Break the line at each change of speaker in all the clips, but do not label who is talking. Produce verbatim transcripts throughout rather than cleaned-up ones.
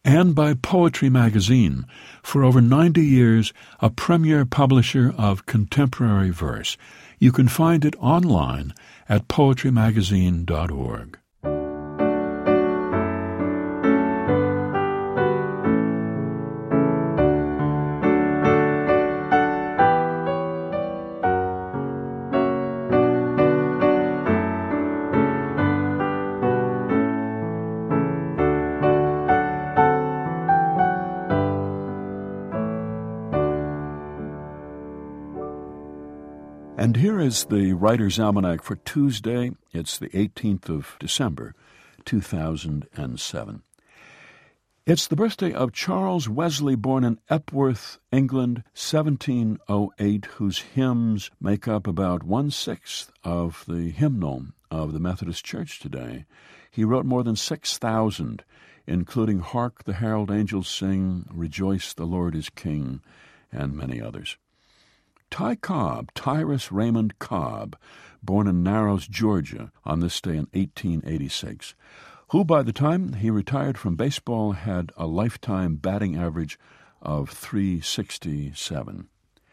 and by Poetry Magazine, for over ninety years a premier publisher of contemporary verse. You can find it online at poetry magazine dot org. And here is the Writer's Almanac for Tuesday. It's the eighteenth of December, two thousand seven. It's the birthday of Charles Wesley, born in Epworth, England, seventeen oh eight, whose hymns make up about one-sixth of the hymnal of the Methodist Church today. He wrote more than six thousand, including Hark the Herald Angels Sing, Rejoice the Lord is King, and many others. Ty Cobb, Tyrus Raymond Cobb, born in Narrows, Georgia, on this day in eighteen eighty-six, who by the time he retired from baseball had a lifetime batting average of three sixty-seven.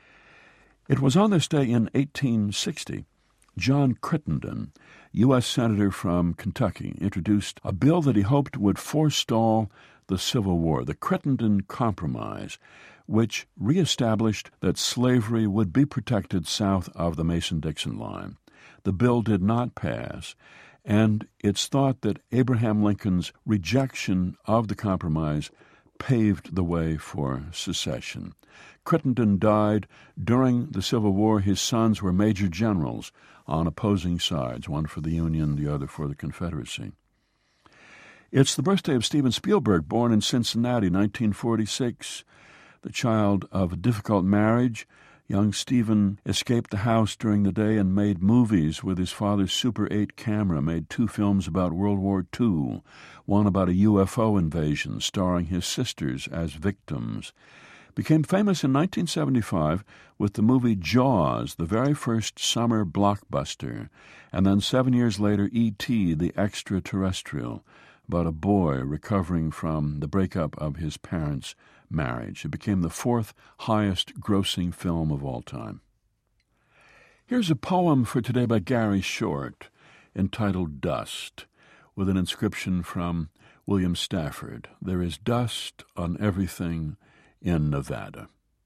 It was on this day in eighteen sixty, John Crittenden, U S Senator from Kentucky, introduced a bill that he hoped would forestall the Civil War, the Crittenden Compromise, which reestablished that slavery would be protected south of the Mason-Dixon line. The bill did not pass, and it's thought that Abraham Lincoln's rejection of the compromise paved the way for secession. Crittenden died during the Civil War. His sons were major generals on opposing sides, one for the Union, the other for the Confederacy. It's the birthday of Steven Spielberg, born in Cincinnati, nineteen forty-six. The child of a difficult marriage, young Stephen escaped the house during the day and made movies with his father's Super eight camera, made two films about World War Two, one about a U F O invasion starring his sisters as victims. Became famous in nineteen seventy-five with the movie Jaws, the very first summer blockbuster, and then seven years later E T, the Extraterrestrial, about a boy recovering from the breakup of his parents' marriage. It became the fourth highest grossing film of all time. Here's a poem for today by Gary Short entitled Dust, with an inscription from William Stafford. There is dust on everything in Nevada.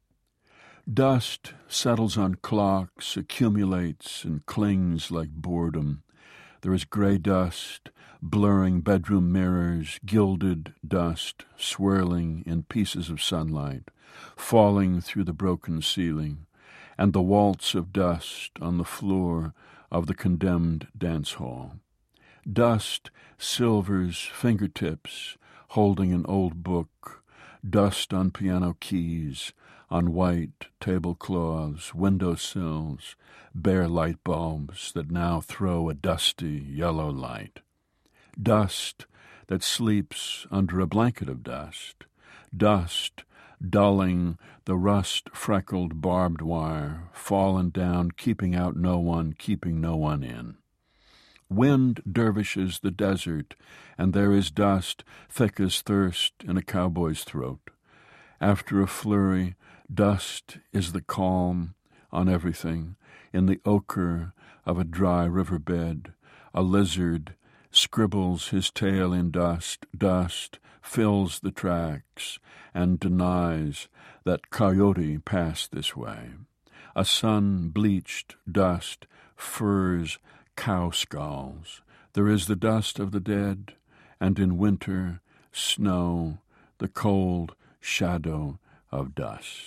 Dust settles on clocks, accumulates and clings like boredom. There is gray dust, blurring bedroom mirrors, gilded dust, swirling in pieces of sunlight, falling through the broken ceiling, and the waltz of dust on the floor of the condemned dance hall. Dust silvers fingertips, holding an old book, dust on piano keys, on white tablecloths, windowsills, bare light bulbs that now throw a dusty yellow light. Dust that sleeps under a blanket of dust, dust dulling the rust-freckled barbed wire, fallen down, keeping out no one, keeping no one in. Wind dervishes the desert, and there is dust thick as thirst in a cowboy's throat. After a flurry, dust is the calm on everything, in the ochre of a dry riverbed. A lizard scribbles his tail in dust, dust fills the tracks, and denies that coyote passed this way. A sun-bleached dust furs cow skulls. There is the dust of the dead, and in winter, snow, the cold shadow of dust.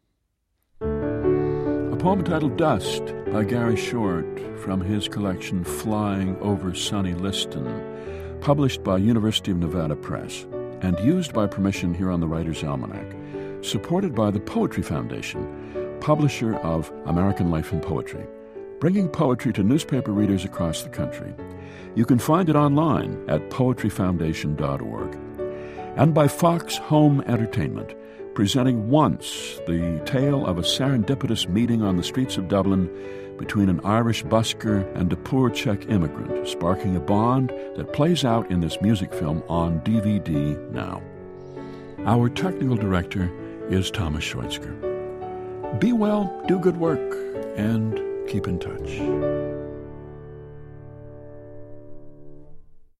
A poem titled Dust by Gary Short from his collection Flying Over Sunny Liston, published by University of Nevada Press and used by permission here on the Writer's Almanac, supported by the Poetry Foundation, publisher of American Life and Poetry, bringing poetry to newspaper readers across the country. You can find it online at poetry foundation dot org. And by Fox Home Entertainment, presenting Once, the tale of a serendipitous meeting on the streets of Dublin between an Irish busker and a poor Czech immigrant, sparking a bond that plays out in this music film on D V D now. Our technical director is Thomas Schweitzger. Be well, do good work, and keep in touch.